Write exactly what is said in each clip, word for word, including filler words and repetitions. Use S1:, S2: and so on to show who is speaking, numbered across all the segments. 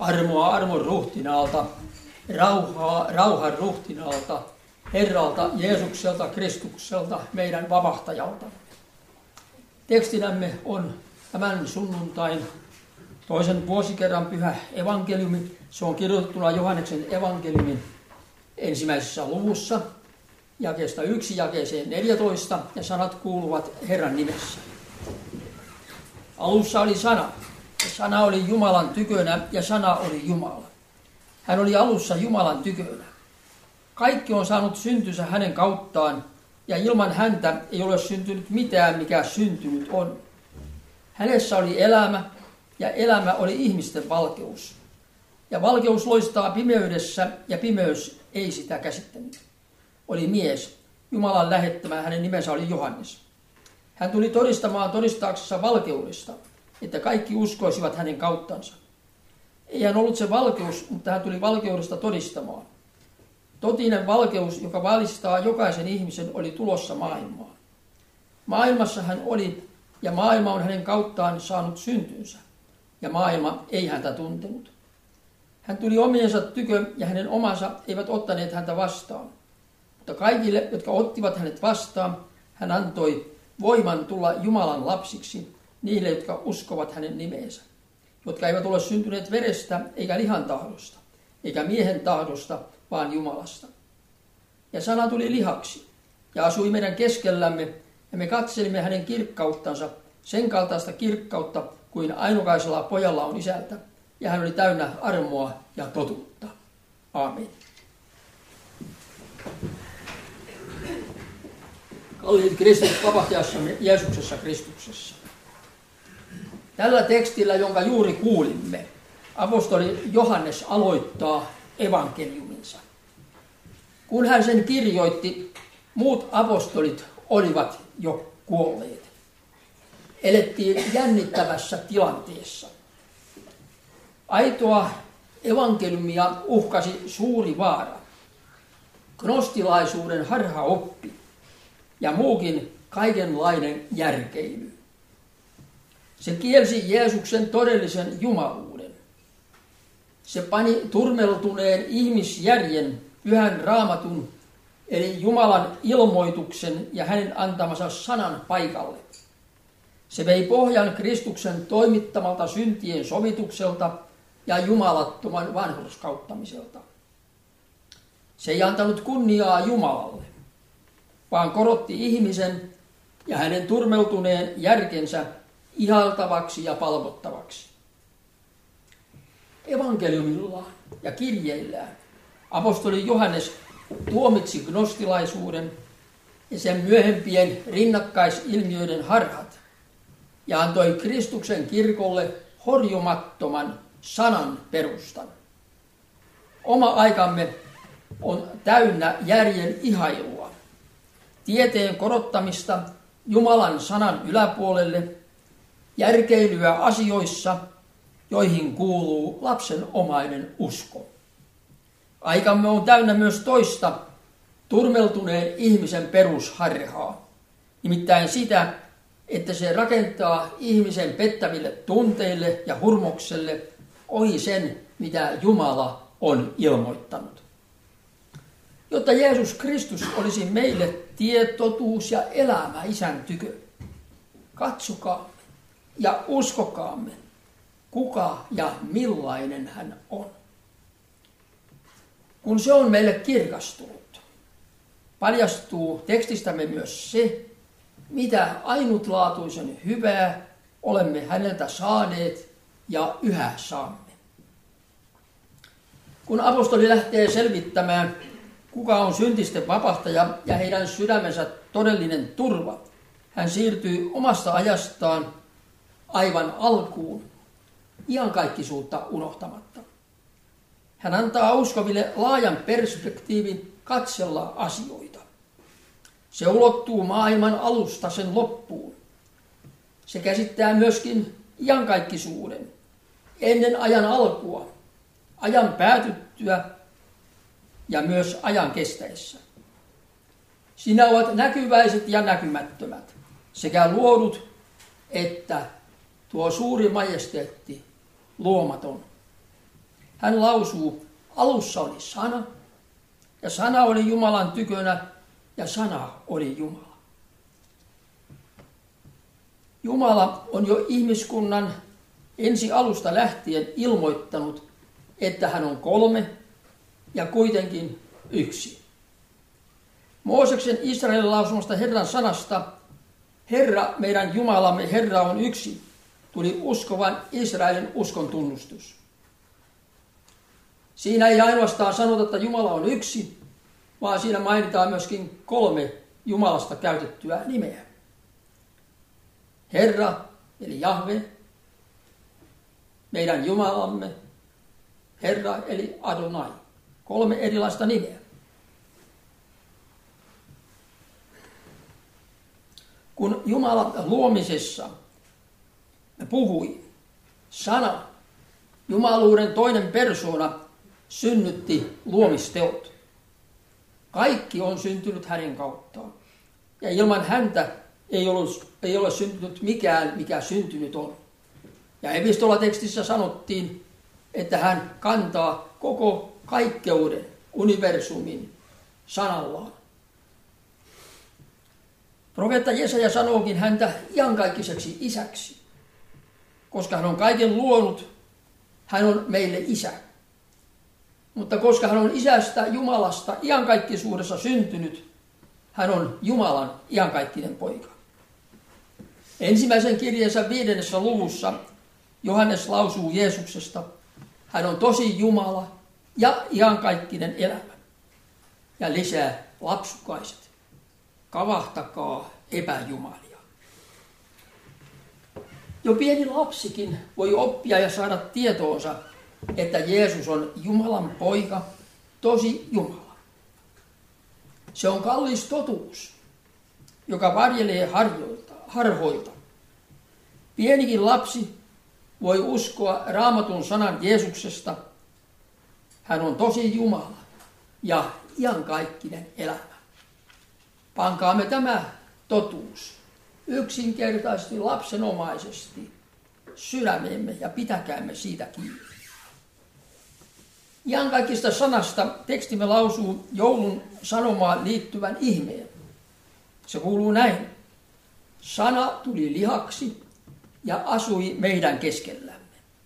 S1: Armoa armon ruhtinaalta, rauhaa rauhan ruhtinaalta, Herralta Jeesukselta Kristukselta, meidän vapahtajalta. Tekstinämme on tämän sunnuntain toisen vuosikerran pyhä evankeliumi. Se on kirjoitettuna Johanneksen evankeliumin ensimmäisessä luvussa, jakeesta yksi jakeeseen neljätoista, ja sanat kuuluvat Herran nimessä. Alussa oli sana, ja sana oli Jumalan tykönä, ja sana oli Jumala. Hän oli alussa Jumalan tykönä. Kaikki on saanut syntynsä hänen kauttaan, ja ilman häntä ei ole syntynyt mitään, mikä syntynyt on. Hänessä oli elämä, ja elämä oli ihmisten valkeus. Ja valkeus loistaa pimeydessä, ja pimeys ei sitä käsittänyt. Oli mies, Jumalan lähettämä, hänen nimensä oli Johannes. Hän tuli todistamaan todistaaksessa valkeudesta, että kaikki uskoisivat hänen kauttansa. Ei hän ollut se valkeus, mutta hän tuli valkeudesta todistamaan. Totinen valkeus, joka valistaa jokaisen ihmisen, oli tulossa maailmaan. Maailmassa hän oli, ja maailma on hänen kauttaan saanut syntynsä, ja maailma ei häntä tuntenut. Hän tuli omiensa tykö, ja hänen omansa eivät ottaneet häntä vastaan. Mutta kaikille, jotka ottivat hänet vastaan, hän antoi voiman tulla Jumalan lapsiksi, niille, jotka uskovat hänen nimeensä, jotka eivät ole syntyneet verestä eikä lihan tahdosta, eikä miehen tahdosta, vaan Jumalasta. Ja sana tuli lihaksi ja asui meidän keskellämme, ja me katselimme hänen kirkkauttansa, sen kaltaista kirkkautta kuin ainokaisella pojalla on isältä, ja hän oli täynnä armoa ja totuutta. Aamen. Kalliit kristilliset vapahtajassamme Jeesuksessa Kristuksessa. Tällä tekstillä, jonka juuri kuulimme, apostoli Johannes aloittaa evankeliuminsa. Kun hän sen kirjoitti, muut apostolit olivat jo kuolleet. Elettiin jännittävässä tilanteessa. Aitoa evankeliumia uhkasi suuri vaara, gnostilaisuuden harhaoppi ja muukin kaikenlainen järkeily. Se kielsi Jeesuksen todellisen jumaluuden. Se pani turmeltuneen ihmisjärjen pyhän raamatun, eli Jumalan ilmoituksen ja hänen antamansa sanan paikalle. Se vei pohjan Kristuksen toimittamalta syntien sovitukselta ja jumalattoman vanhurskauttamiselta. Se ei antanut kunniaa Jumalalle, vaan korotti ihmisen ja hänen turmeltuneen järkensä ihailtavaksi ja palvottavaksi. Evankeliumillaan ja kirjeillään apostoli Johannes tuomitsi gnostilaisuuden ja sen myöhempien rinnakkaisilmiöiden harhat ja antoi Kristuksen kirkolle horjumattoman sanan perustan. Oma aikamme on täynnä järjen ihailua, tieteen korottamista Jumalan sanan yläpuolelle, järkeilyä asioissa, joihin kuuluu lapsenomainen usko. Aikamme on täynnä myös toista turmeltuneen ihmisen perusharhaa, nimittäin sitä, että se rakentaa ihmisen pettäville tunteille ja hurmokselle ohi sen, mitä Jumala on ilmoittanut. Jotta Jeesus Kristus olisi meille tie, totuus ja elämä Isän tykö, katsokaamme ja uskokaamme, kuka ja millainen hän on. Kun se on meille kirkastunut, paljastuu tekstistämme myös se, mitä ainutlaatuisen hyvää olemme häneltä saaneet ja yhä saamme. Kun apostoli lähtee selvittämään, kuka on syntisten vapahtaja ja heidän sydämensä todellinen turva, hän siirtyy omasta ajastaan aivan alkuun, iankaikkisuutta unohtamatta. Hän antaa uskoville laajan perspektiivin katsella asioita. Se ulottuu maailman alusta sen loppuun. Se käsittää myöskin iankaikkisuuden, ennen ajan alkua, ajan päätyttyä ja myös ajan kestäessä. Siinä ovat näkyväiset ja näkymättömät, sekä luodut että tuo suuri majesteetti, luomaton. hän lausuu, alussa oli sana, ja sana oli Jumalan tykönä, ja sana oli Jumala. Jumala on jo ihmiskunnan ensi alusta lähtien ilmoittanut, että hän on kolme ja kuitenkin yksi. Mooseksen Israelin lausumasta Herran sanasta, Herra, meidän Jumalamme, Herra on yksi, tuli uskovan Israelin uskon tunnustus. Siinä ei ainoastaan sanota, että Jumala on yksi, vaan siinä mainitaan myöskin kolme Jumalasta käytettyä nimeä. Herra, eli Jahve, meidän Jumalamme, Herra, eli Adonai. Kolme erilaista nimeä. Kun Jumala luomisessa puhui, sana, jumaluuden toinen persoona, synnytti luomisteot. Kaikki on syntynyt hänen kauttaan. Ja ilman häntä ei ole, ei ole syntynyt mikään, mikä syntynyt on. Ja epistolatekstissä sanottiin, että hän kantaa koko kaikkeuden, universumin sanallaan. Profeetta Jesaja sanookin häntä iankaikkiseksi isäksi, koska hän on kaiken luonut, hän on meille isä. Mutta koska hän on isästä Jumalasta iankaikkisuudessa syntynyt, hän on Jumalan iankaikkinen poika. Ensimmäisen kirjeensä viidennessä luvussa Johannes lausuu Jeesuksesta, hän on tosi Jumala ja iankaikkinen elämä. Ja lisää lapsukaiset, kavahtakaa epäjumalia. Jo pieni lapsikin voi oppia ja saada tietoonsa, että Jeesus on Jumalan poika, tosi Jumala. Se on kallis totuus, joka varjelee harhoilta. Pienikin lapsi voi uskoa Raamatun sanan Jeesuksesta. Hän on tosi Jumala ja iankaikkinen elämä. Pankaamme tämä totuus yksinkertaisesti lapsenomaisesti sydämemme ja pitäkäämme siitä kiinni. Iankaikkista sanasta tekstimme lausuu joulun sanomaan liittyvän ihmeen. Se kuuluu näin. Sana tuli lihaksi ja asui meidän keskellämme.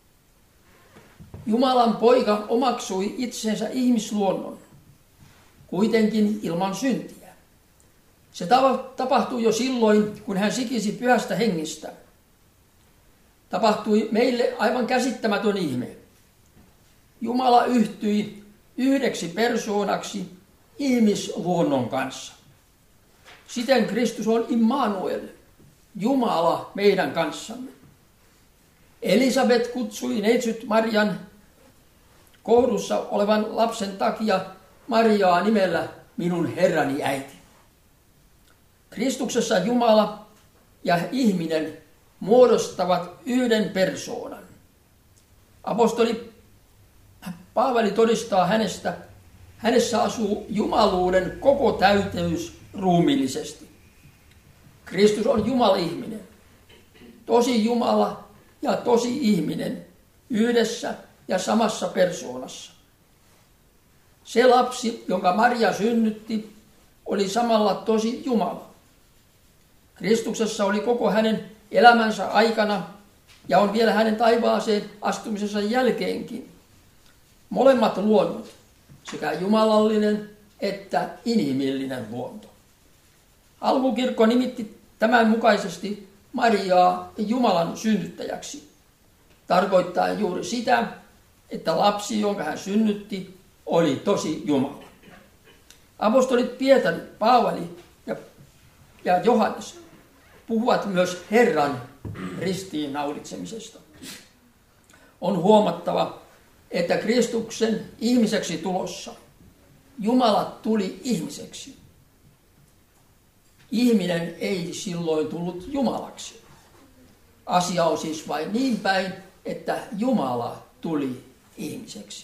S1: Jumalan poika omaksui itsensä ihmisluonnon, kuitenkin ilman syntiä. Se tapahtui jo silloin, kun hän sikisi pyhästä hengistä. Tapahtui meille aivan käsittämätön ihme. Jumala yhtyi yhdeksi persoonaksi ihmisluonnon kanssa. Siten Kristus on Immanuel, Jumala meidän kanssamme. Elisabet kutsui neitsyt Marian kohdussa olevan lapsen takia Mariaa nimellä minun Herrani äiti. Kristuksessa Jumala ja ihminen muodostavat yhden persoonan. Apostoli Paavali todistaa hänestä, hänessä asuu jumaluuden koko täyteys ruumiillisesti. Kristus on Jumala-ihminen, tosi Jumala ja tosi ihminen yhdessä ja samassa persoonassa. Se lapsi, jonka Maria synnytti, oli samalla tosi Jumala. Kristuksessa oli koko hänen elämänsä aikana ja on vielä hänen taivaaseen astumisensa jälkeenkin molemmat luonnot, sekä jumalallinen että inhimillinen luonto. Alkukirkko nimitti tämän mukaisesti Mariaa Jumalan synnyttäjäksi, tarkoittaen juuri sitä, että lapsi, jonka hän synnytti, oli tosi Jumala. Apostolit Pietari, Paavali ja, ja Johannes puhuvat myös Herran ristiinnaulitsemisesta. On huomattava, että Kristuksen ihmiseksi tulossa Jumala tuli ihmiseksi. Ihminen ei silloin tullut Jumalaksi. Asia on siis vain niin päin, että Jumala tuli ihmiseksi.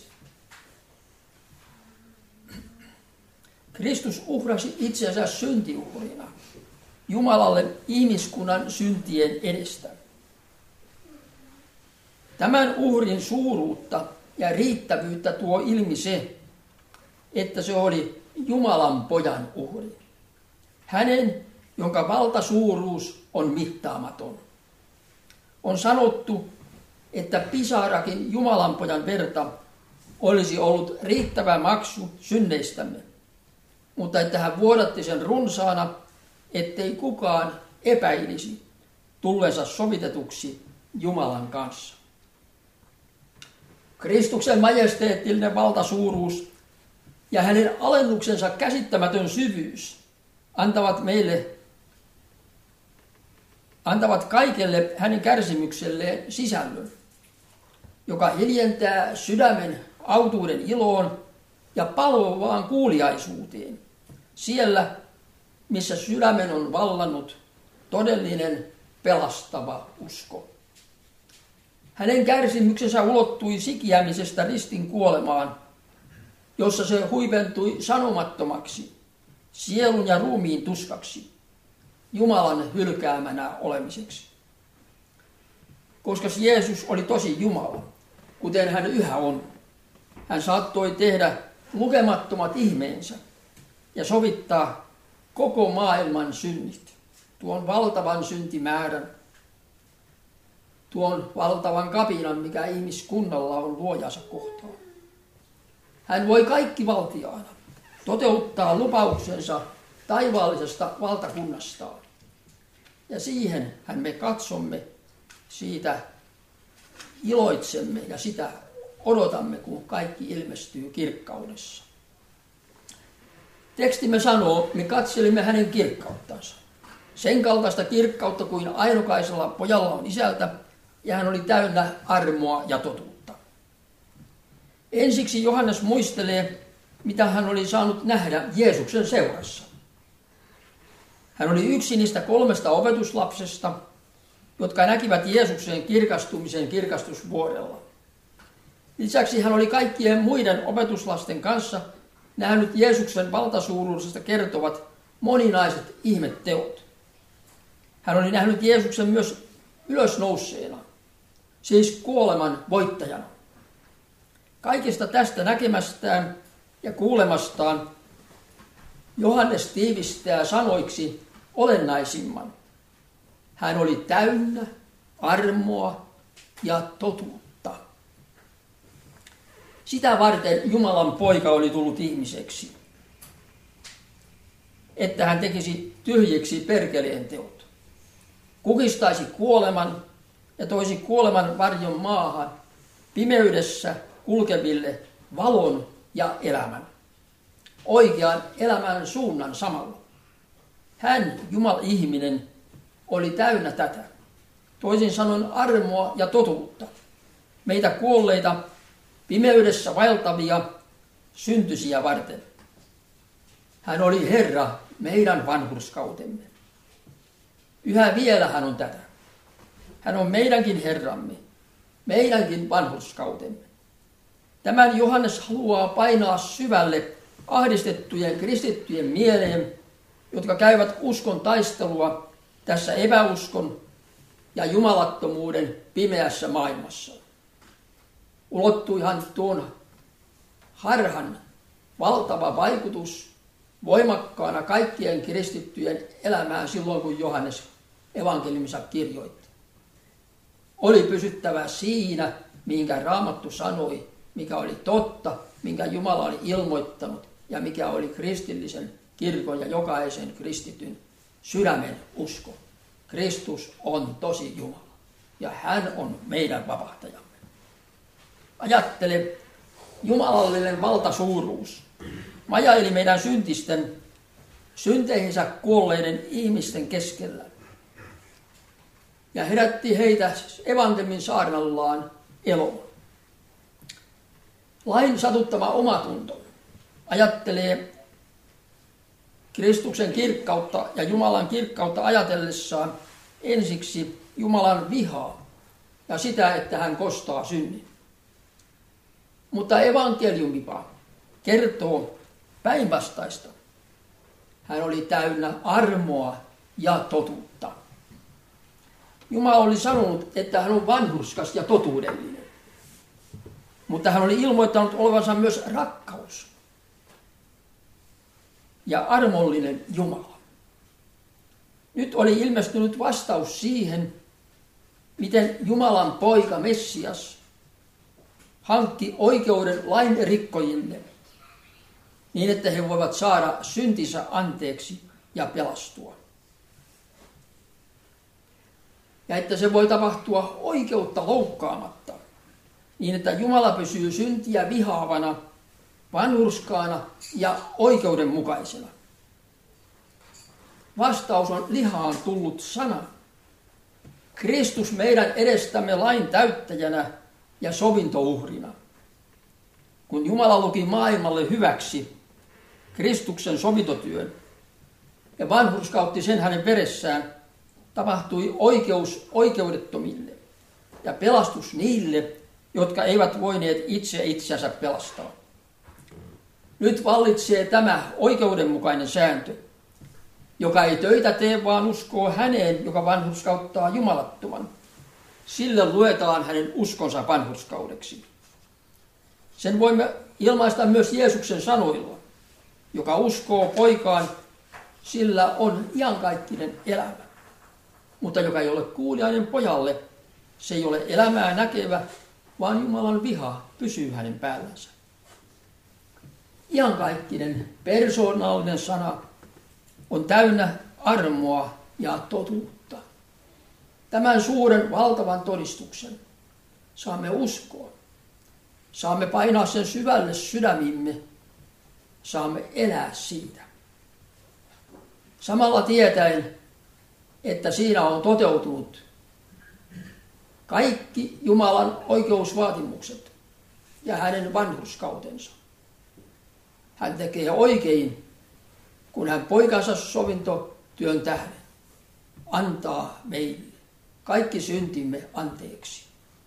S1: Kristus uhrasi itsensä syntiuhrina Jumalalle ihmiskunnan syntien edestä. Tämän uhrin suuruutta ja riittävyyttä tuo ilmi se, että se oli Jumalan pojan uhri. Hänen, jonka valtasuuruus on mittaamaton. On sanottu, että pisarakin Jumalan pojan verta olisi ollut riittävä maksu synneistämme, mutta että hän vuodatti sen runsaana, ettei kukaan epäilisi tulleensa sovitetuksi Jumalan kanssa. Kristuksen majesteettinen valtasuuruus ja hänen alennuksensa käsittämätön syvyys antavat meille, antavat kaikelle hänen kärsimykselleen sisällön, joka hiljentää sydämen autuuden iloon ja palvovaan kuuliaisuuteen, siellä, missä sydämen on vallannut todellinen pelastava usko. Hänen kärsimyksensä ulottui sikiämisestä ristin kuolemaan, jossa se huipentui sanomattomaksi, sielun ja ruumiin tuskaksi, Jumalan hylkäämänä olemiseksi. Koska Jeesus oli tosi Jumala, kuten hän yhä on, hän saattoi tehdä lukemattomat ihmeensä ja sovittaa koko maailman synnit, tuon valtavan syntimäärän, tuon valtavan kapinan, mikä ihmiskunnalla on luojansa kohtaan. Hän voi kaikki valtiaana toteuttaa lupauksensa taivaallisesta valtakunnastaan. Ja siihen hän me katsomme, siitä iloitsemme ja sitä odotamme, kun kaikki ilmestyy kirkkaudessa. Tekstimme sanoo, me katselimme hänen kirkkauttansa. Sen kaltaista kirkkautta kuin ainokaisella pojalla on isältä, ja hän oli täynnä armoa ja totuutta. Ensiksi Johannes muistelee, mitä hän oli saanut nähdä Jeesuksen seurassa. Hän oli yksi niistä kolmesta opetuslapsesta, jotka näkivät Jeesuksen kirkastumisen kirkastusvuodella. Lisäksi hän oli kaikkien muiden opetuslasten kanssa nähnyt Jeesuksen valtasuuruudesta kertovat moninaiset ihmetteot. Hän oli nähnyt Jeesuksen myös ylösnouseena, siis kuoleman voittajana. Kaikesta tästä näkemästään ja kuulemastaan Johannes tiivistää sanoiksi olennaisimman. Hän oli täynnä armoa ja totuutta. Sitä varten Jumalan poika oli tullut ihmiseksi, että hän tekisi tyhjiksi perkeleen teot, kukistaisi kuoleman ja toisi kuoleman varjon maahan pimeydessä kulkeville valon ja elämän, oikean elämän suunnan samalla. Hän, Jumala-ihminen, oli täynnä tätä, toisin sanoen armoa ja totuutta, meitä kuolleita, pimeydessä vaeltavia, syntyisiä varten. Hän oli Herra meidän vanhurskautemme. Yhä vielä hän on tätä. Hän on meidänkin Herramme, meidänkin vanhurskautemme. Tämän Johannes haluaa painaa syvälle ahdistettujen kristittyjen mieleen, jotka käyvät uskon taistelua tässä epäuskon ja jumalattomuuden pimeässä maailmassa. Ulottuihan tuon harhan valtava vaikutus voimakkaana kaikkien kristittyjen elämään silloin, kun Johannes evankeliuminsa kirjoitti. Oli pysyttävä siinä, minkä Raamattu sanoi, mikä oli totta, minkä Jumala oli ilmoittanut ja mikä oli kristillisen kirkon ja jokaisen kristityn sydämen usko. Kristus on tosi Jumala ja hän on meidän vapahtajamme. Ajattele, jumalallinen valtasuuruus majaili meidän syntisten, synteihinsä kuolleiden ihmisten keskellä ja herätti heitä evankeliumin saarnallaan eloon. Lain satuttama omatunto ajattelee Kristuksen kirkkautta ja Jumalan kirkkautta ajatellessaan ensiksi Jumalan vihaa ja sitä, että hän kostaa synnin. Mutta evankeliumipa kertoo päinvastaista. Hän oli täynnä armoa ja totuutta. Jumala oli sanonut, että hän on vanhurskas ja totuudellinen. mutta hän oli ilmoittanut olevansa myös rakkaus ja armollinen Jumala. Nyt oli ilmestynyt vastaus siihen, miten Jumalan poika Messias hankki oikeuden lain rikkojille niin, että he voivat saada syntinsä anteeksi ja pelastua. Ja että se voi tapahtua oikeutta loukkaamatta, niin että Jumala pysyy syntiä vihaavana, vanhurskaana ja oikeudenmukaisena. Vastaus on lihaan tullut sana. Kristus meidän edestämme lain täyttäjänä ja sovintouhrina. Kun Jumala luki maailmalle hyväksi Kristuksen sovintotyön ja vanhurskautti sen hänen veressään, tapahtui oikeus oikeudettomille ja pelastus niille, jotka eivät voineet itse itseänsä pelastaa. Nyt vallitsee tämä oikeudenmukainen sääntö, joka ei töitä tee, vaan uskoo häneen, joka vanhurskauttaa jumalattoman. Sille luetaan hänen uskonsa vanhurskaudeksi. Sen voimme ilmaista myös Jeesuksen sanoilla, joka uskoo poikaan, sillä on iankaikkinen elämä. Mutta joka ei ole kuuliainen pojalle, se ei ole elämää näkevä, vaan Jumalan viha pysyy hänen päällänsä. Iankaikkinen persoonallinen sana on täynnä armoa ja totuutta. Tämän suuren valtavan todistuksen saamme uskoa. Saamme painaa sen syvälle sydämimme. Saamme elää siitä. Samalla tietäen, että siinä on toteutunut kaikki Jumalan oikeusvaatimukset ja hänen vanhurskautensa. Hän tekee oikein, kun hän poikansa sovintotyön tähden antaa meille kaikki syntimme anteeksi.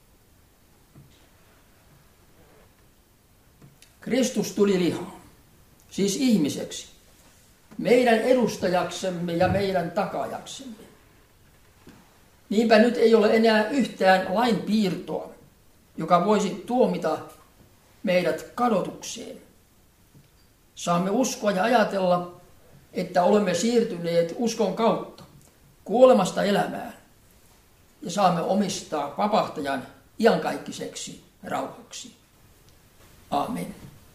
S1: Kristus tuli lihaan, siis ihmiseksi, meidän edustajaksemme ja meidän takajaksemme. Niinpä nyt ei ole enää yhtään lain piirtoa, joka voisi tuomita meidät kadotukseen. Saamme uskoa ja ajatella, että olemme siirtyneet uskon kautta kuolemasta elämään ja saamme omistaa vapahtajan iankaikkiseksi rauhaksi. Aamen.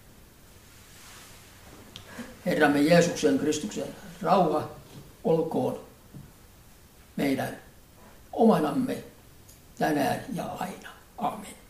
S1: Herramme Jeesuksen Kristuksen rauha olkoon meidän omanamme tänään ja aina. Aamen.